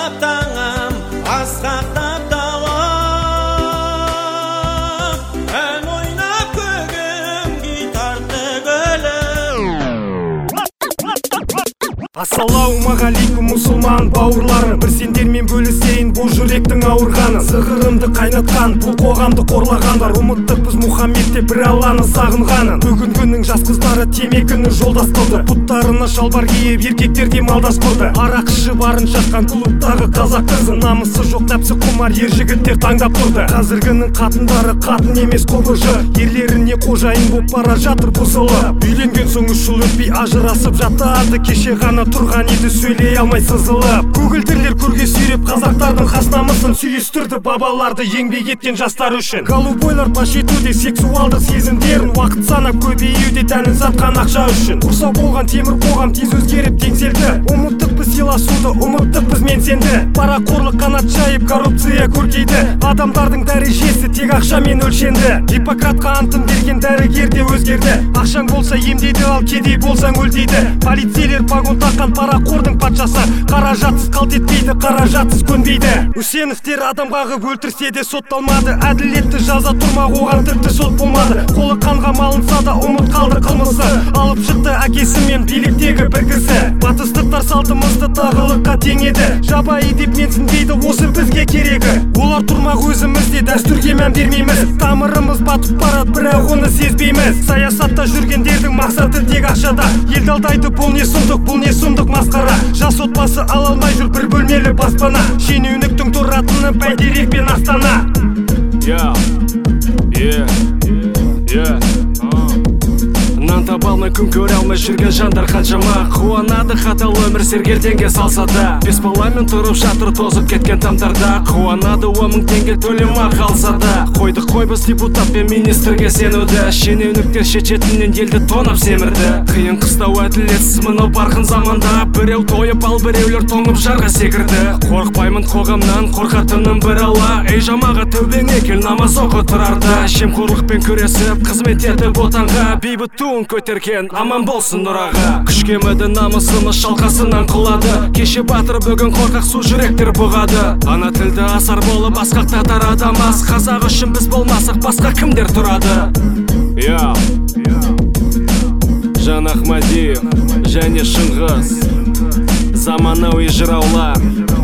Асқақтап таңым, асқақтап тауым, ән ойнап көгім, гитарды гүлім. Ассалаумағалейкум мұсылман бауырларым, бір сендермен бөлісейін бұл жүректің ауырғаны. Зығырымды қайнатқан бұл қоғамды қорлағандар, ұмыттық біз Мұхаммедте бір Алланы сағынғанын. Бүгінгінің жас қыздары темекіні жолдас қылды, пұттарына шалбар киіп еркектерге малдас құрды. Арақ ішіп арын шашқан клубтағы қазақ қызын, намысы жоқ нәпсі құмар ер жігіттер таңдап тұрды. Қазіргінің қатындары қатын емес қобыжы, ерлеріне қожайын боп бара жатыр бұзылып. Үйленген соң 3 жыл өтпей ажырасып жатады, кеше ғана тұрған еді сөйлей алмай сызылып. Көгілдірлер көрге сүйреп қазақтардың хас намысын сүйістірді бабаларды еңбек еткен жастар үшін. Голубойлар паш етуде сексуалдық сезімдерін, уақыт санап көбеюде тәнін сатқан ақша үшін. Құрсау болған темір қоғам тез өзгеріп теңселді, ұмыттық біз сыйласуды, ұмыттық біз менсенді. Парақорлық қанат жайып коррупция көркейді, адамдардың дәрежесі тек ақшамен өлшенді. Гиппократқа антын берген дәрігер де өзгерді, ақшаң болса емдейді, ал кедей болсаң өлдейді. Полицейлер погон таққан парақордың патшасы, қаражатсыз қалт етпейді, қаражатсыз көнбейді. Үсеновтер адам қағып өлтірсе де сотталмады, әділетті жаза тұрмақ оған тіпті сот болмады. Қолы қанға малынса да ұмыт қалды қылмысы, алып шықты әкесі мен биліктегі бір кісі. Батыстықтар салтымызды тағылыққа теңеді, жабайы деп менсінбейді, осы бізге керегі. Олар тұрмақ өзімізде, дәстүрге мән бермейміз, тамырымыз батып барады, бірақ оны сезбейміз. Саясатта жүргендердің мақсаты тек ақшада, елді алдайды, бұл не сұмдық, бұл не сұмдық масқара. Жас отбасы ала алмай жүр бір бөлмелі баспана, шенеуніктің тұратыны бәйтерек пен Астана. Нан таба алмай күн көре алмай жүрген жандар қаншама, қуанады қатал өмір сергелденге салса да. 5 баламен тұрып жатыр тозып кеткен тамдарда, қуанады 10 мың теңге төлемақ қалса да. Қойдық қой біз депутат пен министрге сенуді, шенеуніктер шет-шетінен елді тонап семірді. Қиын қыстау әділетсіз мынау барқын заманда, біреу тойып ал біреулер тоңып жарға секірді. Қорықпаймын қоғамнан, қорқатыным бір Алла, ей жамаға тәубеңе кел намаз оқы тұрарда. Жемқорлықпен күресіп қызмет етіп отанға, бейбіт туын көтерген аман болсын ұраға. Күшке мүді намысымыз шалқасынан құлады, кеше батыр бүгін қорқақ су жүректер бұғады. Ана тілді асар болып асқақтатар адам аз, қазақ үшін біз болмасақ басқа кімдер тұрады. Жан Ахмадиев және Шыңғыс, заманауи жыраулар.